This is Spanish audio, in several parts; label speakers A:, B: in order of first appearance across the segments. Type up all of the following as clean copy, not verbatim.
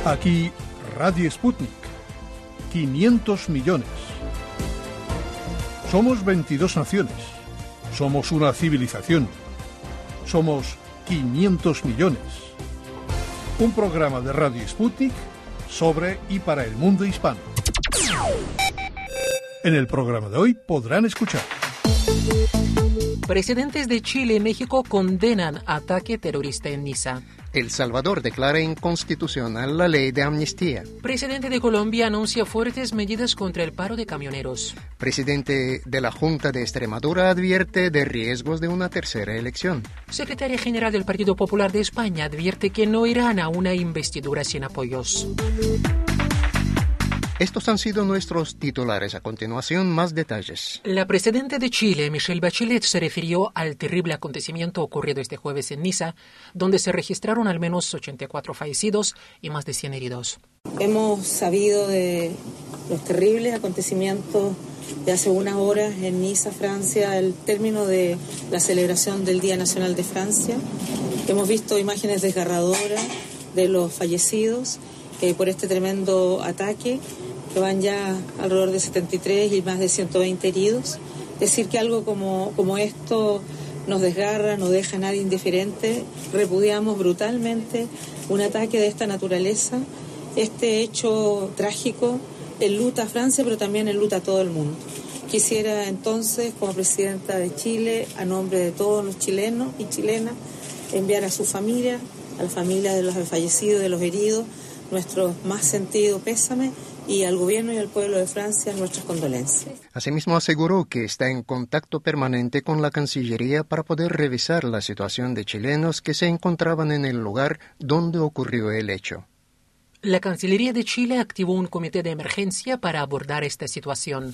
A: Aquí Radio Sputnik. 500 millones. Somos 22 naciones. Somos una civilización. Somos 500 millones. Un programa de Radio Sputnik sobre y para el mundo hispano. En el programa de hoy podrán escuchar:
B: presidentes de Chile y México condenan ataque terrorista en Niza.
C: El Salvador declara inconstitucional la ley de amnistía.
B: Presidente de Colombia anuncia fuertes medidas contra el paro de camioneros.
C: Presidente de la Junta de Extremadura advierte de riesgos de una tercera elección.
B: Secretaria General del Partido Popular de España advierte que no irán a una investidura sin apoyos.
C: Estos han sido nuestros titulares. A continuación, más detalles.
B: La presidenta de Chile, Michelle Bachelet, se refirió al terrible acontecimiento ocurrido este jueves en Niza, donde se registraron al menos 84 fallecidos y más de 100 heridos.
D: Hemos sabido de los terribles acontecimientos de hace unas horas en Niza, Francia, al término de la celebración del Día Nacional de Francia. Hemos visto imágenes desgarradoras de los fallecidos por este tremendo ataque, que van ya alrededor de 73 y más de 120 heridos. Decir que algo como esto nos desgarra, no deja a nadie indiferente. Repudiamos brutalmente un ataque de esta naturaleza. Este hecho trágico enluta a Francia, pero también enluta a todo el mundo. Quisiera entonces, como presidenta de Chile, a nombre de todos los chilenos y chilenas, enviar a su familia, a la familia de los fallecidos, de los heridos, nuestro más sentido pésame, y al gobierno y al pueblo de Francia nuestras condolencias.
C: Asimismo aseguró que está en contacto permanente con la Cancillería para poder revisar la situación de chilenos que se encontraban en el lugar donde ocurrió el hecho.
B: La Cancillería de Chile activó un comité de emergencia para abordar esta situación.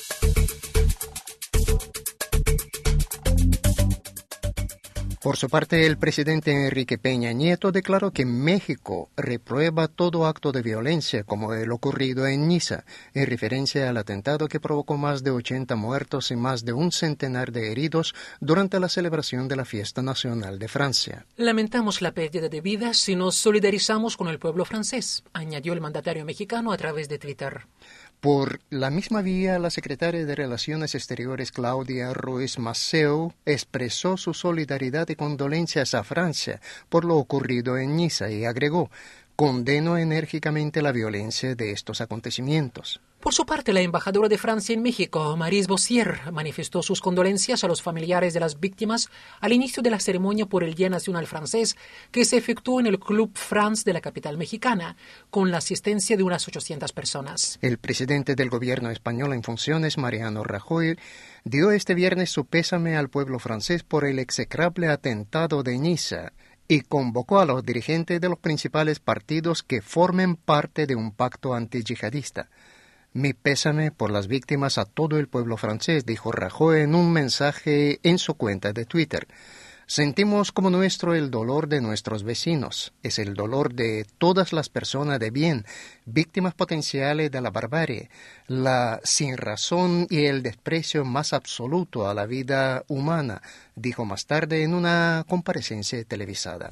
C: Por su parte, el presidente Enrique Peña Nieto declaró que México reprueba todo acto de violencia como el ocurrido en Niza, en referencia al atentado que provocó más de 80 muertos y más de un centenar de heridos durante la celebración de la Fiesta Nacional de Francia.
B: Lamentamos la pérdida de vidas y nos solidarizamos con el pueblo francés, añadió el mandatario mexicano a través de Twitter.
C: Por la misma vía, la secretaria de Relaciones Exteriores Claudia Ruiz Maceo expresó su solidaridad y condolencias a Francia por lo ocurrido en Niza y agregó: condeno enérgicamente la violencia de estos acontecimientos.
B: Por su parte, la embajadora de Francia en México, Maryse Bossier, manifestó sus condolencias a los familiares de las víctimas al inicio de la ceremonia por el Día Nacional Francés, que se efectuó en el Club France de la capital mexicana, con la asistencia de unas 800 personas.
C: El presidente del gobierno español en funciones, Mariano Rajoy, dio este viernes su pésame al pueblo francés por el execrable atentado de Niza y convocó a los dirigentes de los principales partidos que formen parte de un pacto antiyihadista. Mi pésame por las víctimas a todo el pueblo francés, dijo Rajoy en un mensaje en su cuenta de Twitter. Sentimos como nuestro el dolor de nuestros vecinos. Es el dolor de todas las personas de bien, víctimas potenciales de la barbarie, la sinrazón y el desprecio más absoluto a la vida humana, dijo más tarde en una comparecencia televisada.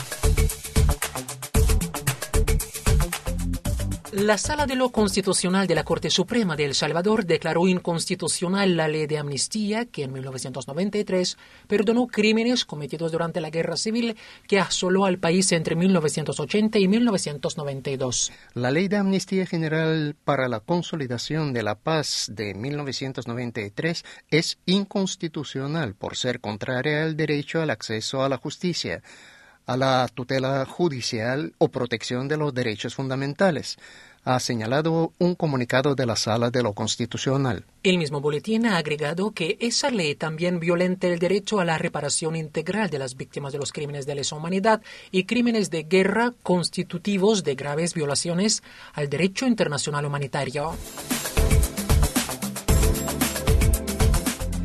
B: La Sala de lo Constitucional de la Corte Suprema de El Salvador declaró inconstitucional la ley de amnistía que en 1993 perdonó crímenes cometidos durante la Guerra Civil que asoló al país entre 1980 y 1992.
C: La Ley de Amnistía General para la Consolidación de la Paz de 1993 es inconstitucional por ser contraria al derecho al acceso a la justicia, a la tutela judicial o protección de los derechos fundamentales, ha señalado un comunicado de la Sala de lo Constitucional.
B: El mismo boletín ha agregado que esa ley también violenta el derecho a la reparación integral de las víctimas de los crímenes de lesa humanidad y crímenes de guerra constitutivos de graves violaciones al derecho internacional humanitario.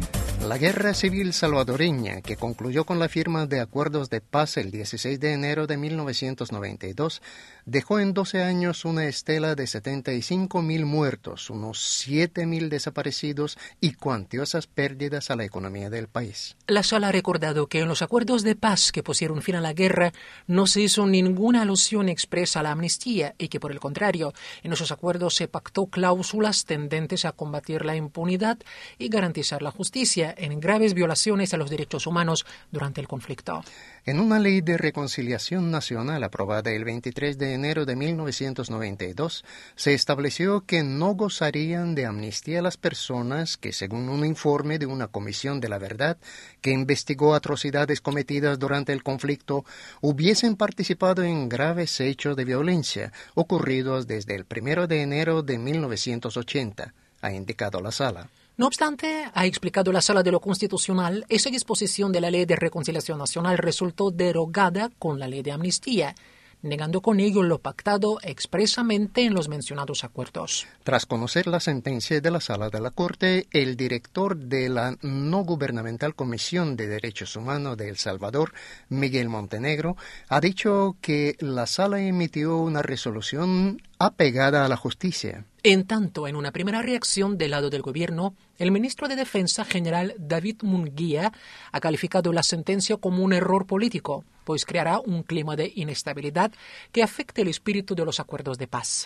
C: La guerra civil salvadoreña, que concluyó con la firma de acuerdos de paz el 16 de enero de 1992, dejó en 12 años una estela de 75.000 muertos, unos 7.000 desaparecidos y cuantiosas pérdidas a la economía del país.
B: La Sala ha recordado que en los acuerdos de paz que pusieron fin a la guerra no se hizo ninguna alusión expresa a la amnistía y que, por el contrario, en esos acuerdos se pactó cláusulas tendentes a combatir la impunidad y garantizar la justicia en graves violaciones a los derechos humanos durante el conflicto.
C: En una ley de reconciliación nacional aprobada el 23 de enero de 1992, se estableció que no gozarían de amnistía las personas que, según un informe de una comisión de la verdad que investigó atrocidades cometidas durante el conflicto, hubiesen participado en graves hechos de violencia ocurridos desde el 1 de enero de 1980, ha indicado la Sala.
B: No obstante, ha explicado la Sala de lo Constitucional, esa disposición de la Ley de Reconciliación Nacional resultó derogada con la Ley de Amnistía, negando con ello lo pactado expresamente en los mencionados acuerdos.
C: Tras conocer la sentencia de la Sala de la Corte, el director de la no gubernamental Comisión de Derechos Humanos de El Salvador, Miguel Montenegro, ha dicho que la Sala emitió una resolución apegada a la justicia.
B: En tanto, en una primera reacción del lado del gobierno, el ministro de Defensa general David Munguía ha calificado la sentencia como un error político, pues creará un clima de inestabilidad que afecte el espíritu de los acuerdos de paz.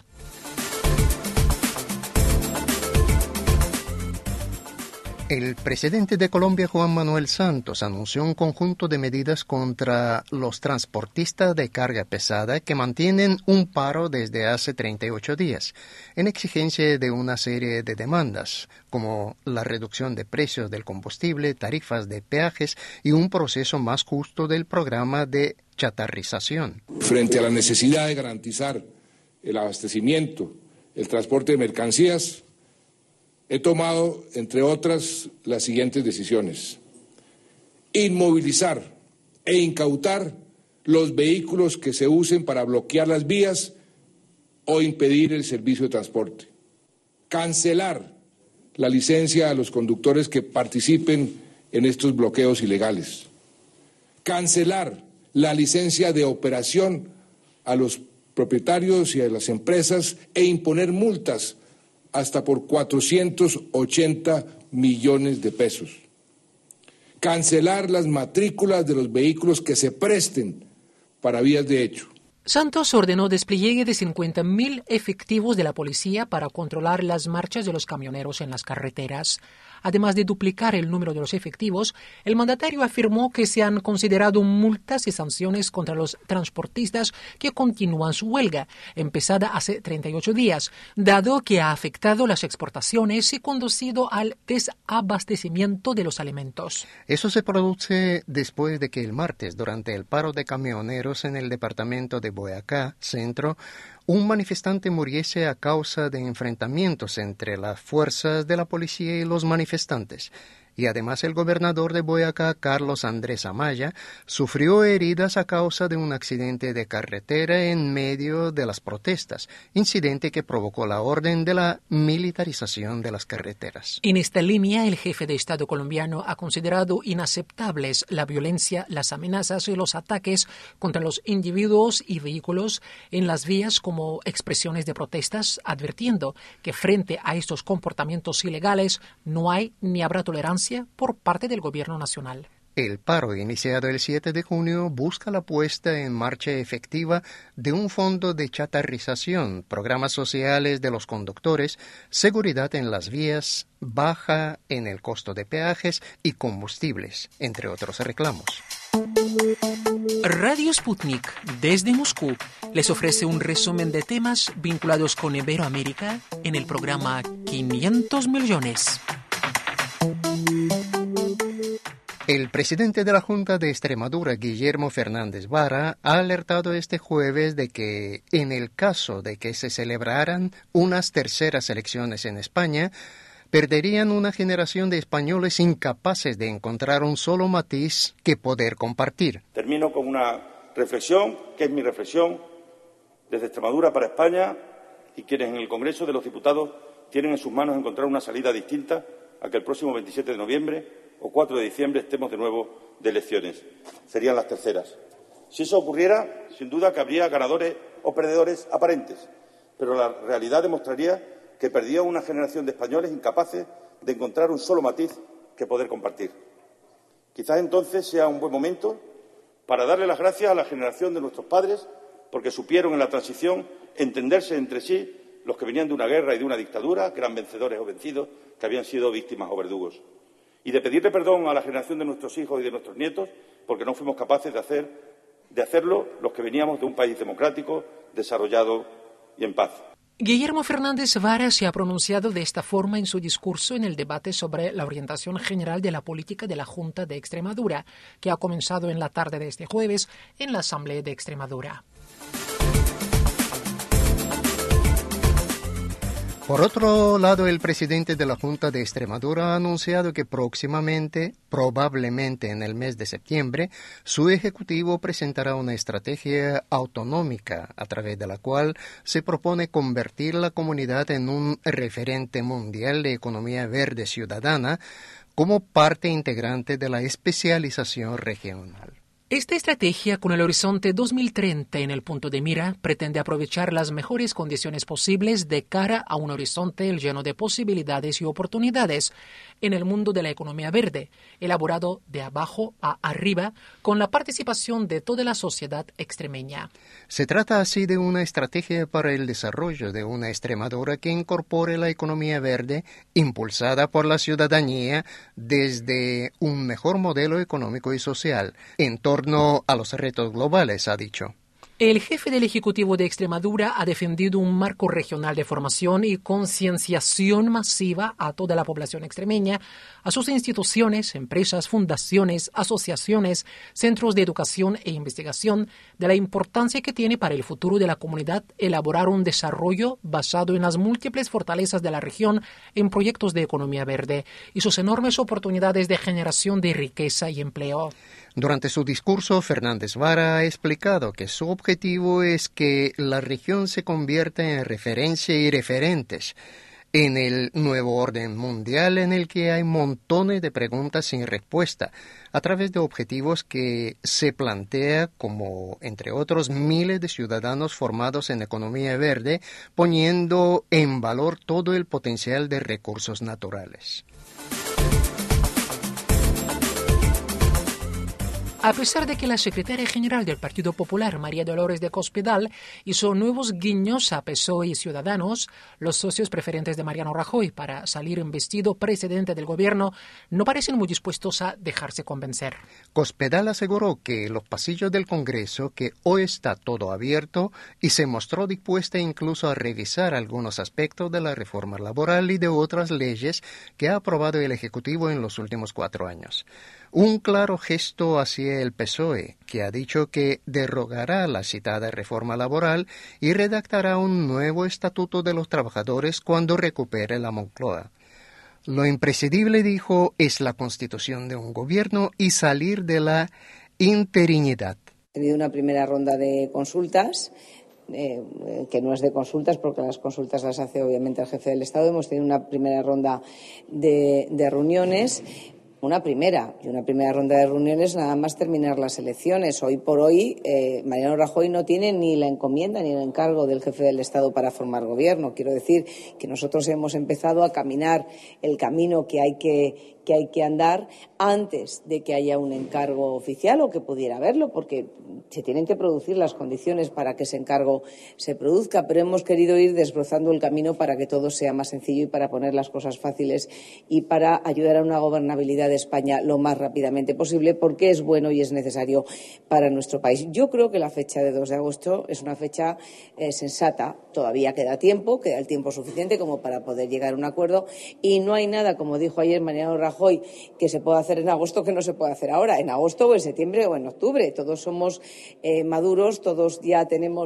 C: El presidente de Colombia, Juan Manuel Santos, anunció un conjunto de medidas contra los transportistas de carga pesada que mantienen un paro desde hace 38 días, en exigencia de una serie de demandas, como la reducción de precios del combustible, tarifas de peajes y un proceso más justo del programa de chatarrización.
E: Frente a la necesidad de garantizar el abastecimiento, el transporte de mercancías, he tomado, entre otras, las siguientes decisiones. Inmovilizar e incautar los vehículos que se usen para bloquear las vías o impedir el servicio de transporte. Cancelar la licencia a los conductores que participen en estos bloqueos ilegales. Cancelar la licencia de operación a los propietarios y a las empresas e imponer multas hasta por 480 millones de pesos. Cancelar las matrículas de los vehículos que se presten para vías de hecho.
B: Santos ordenó despliegue de 50.000 efectivos de la policía para controlar las marchas de los camioneros en las carreteras. Además de duplicar el número de los efectivos, el mandatario afirmó que se han considerado multas y sanciones contra los transportistas que continúan su huelga, empezada hace 38 días, dado que ha afectado las exportaciones y conducido al desabastecimiento de los alimentos.
C: Eso se produce después de que el martes, durante el paro de camioneros en el departamento de Boyacá, Centro, un manifestante muriese a causa de enfrentamientos entre las fuerzas de la policía y los manifestantes. Y además el gobernador de Boyacá, Carlos Andrés Amaya, sufrió heridas a causa de un accidente de carretera en medio de las protestas, incidente que provocó la orden de la militarización de las carreteras.
B: En esta línea, el jefe de Estado colombiano ha considerado inaceptables la violencia, las amenazas y los ataques contra los individuos y vehículos en las vías como expresiones de protestas, advirtiendo que frente a estos comportamientos ilegales no hay ni habrá tolerancia por parte del gobierno nacional.
C: El paro, iniciado el 7 de junio, busca la puesta en marcha efectiva de un fondo de chatarrización, programas sociales de los conductores, seguridad en las vías, baja en el costo de peajes y combustibles, entre otros reclamos.
B: Radio Sputnik, desde Moscú, les ofrece un resumen de temas vinculados con Iberoamérica en el programa 500 millones.
C: El presidente de la Junta de Extremadura, Guillermo Fernández Vara, ha alertado este jueves de que, en el caso de que se celebraran unas terceras elecciones en España, perderían una generación de españoles incapaces de encontrar un solo matiz que poder compartir.
F: Termino con una reflexión, que es mi reflexión, desde Extremadura para España, y quienes en el Congreso de los Diputados tienen en sus manos encontrar una salida distinta a que el próximo 27 de noviembre o 4 de diciembre estemos de nuevo de elecciones. Serían las terceras. Si eso ocurriera, sin duda que habría ganadores o perdedores aparentes, pero la realidad demostraría que perdía una generación de españoles incapaces de encontrar un solo matiz que poder compartir. Quizás entonces sea un buen momento para darle las gracias a la generación de nuestros padres porque supieron en la transición entenderse entre sí los que venían de una guerra y de una dictadura, que eran vencedores o vencidos, que habían sido víctimas o verdugos. Y de pedirle perdón a la generación de nuestros hijos y de nuestros nietos porque no fuimos capaces de hacerlo los que veníamos de un país democrático, desarrollado y en paz.
B: Guillermo Fernández Vara se ha pronunciado de esta forma en su discurso en el debate sobre la orientación general de la política de la Junta de Extremadura, que ha comenzado en la tarde de este jueves en la Asamblea de Extremadura.
C: Por otro lado, el presidente de la Junta de Extremadura ha anunciado que próximamente, probablemente en el mes de septiembre, su ejecutivo presentará una estrategia autonómica a través de la cual se propone convertir la comunidad en un referente mundial de economía verde ciudadana como parte integrante de la especialización regional.
B: Esta estrategia, con el horizonte 2030 en el punto de mira, pretende aprovechar las mejores condiciones posibles de cara a un horizonte lleno de posibilidades y oportunidades en el mundo de la economía verde, elaborado de abajo a arriba, con la participación de toda la sociedad extremeña.
C: Se trata así de una estrategia para el desarrollo de una Extremadura que incorpore la economía verde impulsada por la ciudadanía desde un mejor modelo económico y social en torno a los retos globales, ha dicho.
B: El jefe del Ejecutivo de Extremadura ha defendido un marco regional de formación y concienciación masiva a toda la población extremeña, a sus instituciones, empresas, fundaciones, asociaciones, centros de educación e investigación, de la importancia que tiene para el futuro de la comunidad elaborar un desarrollo basado en las múltiples fortalezas de la región en proyectos de economía verde y sus enormes oportunidades de generación de riqueza y empleo.
C: Durante su discurso, Fernández Vara ha explicado que su objetivo es que la región se convierta en referencia y referentes en el nuevo orden mundial en el que hay montones de preguntas sin respuesta, a través de objetivos que se plantea como, entre otros, miles de ciudadanos formados en economía verde, poniendo en valor todo el potencial de recursos naturales.
B: A pesar de que la secretaria general del Partido Popular, María Dolores de Cospedal, hizo nuevos guiños a PSOE y Ciudadanos, los socios preferentes de Mariano Rajoy para salir investido presidente del gobierno no parecen muy dispuestos a dejarse convencer.
C: Cospedal aseguró que los pasillos del Congreso, que hoy está todo abierto, y se mostró dispuesta incluso a revisar algunos aspectos de la reforma laboral y de otras leyes que ha aprobado el Ejecutivo en los últimos 4 años. Un claro gesto hacia el PSOE, que ha dicho que derogará la citada reforma laboral y redactará un nuevo estatuto de los trabajadores cuando recupere la Moncloa. Lo imprescindible, dijo, es la constitución de un gobierno y salir de la interinidad.
G: He tenido una primera ronda de consultas, que no es de consultas porque las consultas las hace obviamente el jefe del Estado. Hemos tenido una primera ronda de reuniones. Una primera ronda de reuniones nada más terminar las elecciones. Hoy por hoy, Mariano Rajoy no tiene ni la encomienda ni el encargo del jefe del Estado para formar gobierno. Quiero decir que nosotros hemos empezado a caminar el camino que hay que andar antes de que haya un encargo oficial o que pudiera haberlo, porque se tienen que producir las condiciones para que ese encargo se produzca, pero hemos querido ir desbrozando el camino para que todo sea más sencillo y para poner las cosas fáciles y para ayudar a una gobernabilidad de España lo más rápidamente posible, porque es bueno y es necesario para nuestro país. Yo creo que la fecha de 2 de agosto es una fecha sensata. Todavía queda tiempo, queda el tiempo suficiente como para poder llegar a un acuerdo y no hay nada, como dijo ayer Mariano Rajoy, que se pueda hacer en agosto que no se puede hacer ahora, en agosto o en septiembre o en octubre. Todos somos maduros, todos ya tenemos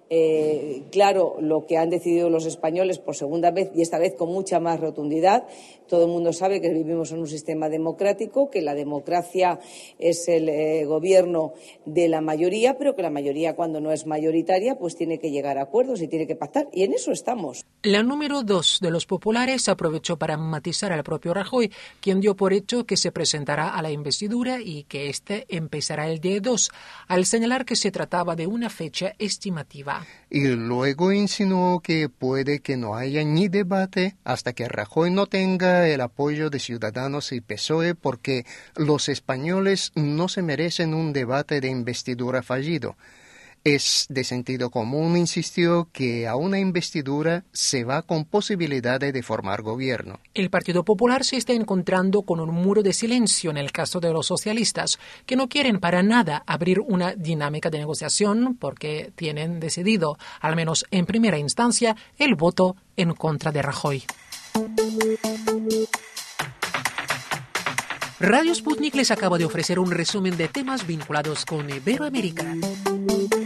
G: claro lo que han decidido los españoles por segunda vez y esta vez con mucha más rotundidad. Todo el mundo sabe que vivimos en un sistema democrático, que la democracia es el gobierno de la mayoría, pero que la mayoría, cuando no es mayoritaria, pues tiene que llegar a acuerdos y tiene que pactar. Y en eso estamos.
B: La número 2 de los populares aprovechó para matizar al propio Rajoy, quien dio por hecho que se presentará a la investidura y que éste empezará el día 2, al señalar que se trataba de una fecha estimativa.
C: Y luego insinuó que puede que no haya ni debate hasta que Rajoy no tenga el apoyo de Ciudadanos y PSOE, porque los españoles no se merecen un debate de investidura fallido. Es de sentido común, insistió, que a una investidura se va con posibilidades de formar gobierno.
B: El Partido Popular se está encontrando con un muro de silencio en el caso de los socialistas, que no quieren para nada abrir una dinámica de negociación porque tienen decidido, al menos en primera instancia, el voto en contra de Rajoy. Radio Sputnik les acaba de ofrecer un resumen de temas vinculados con Iberoamérica.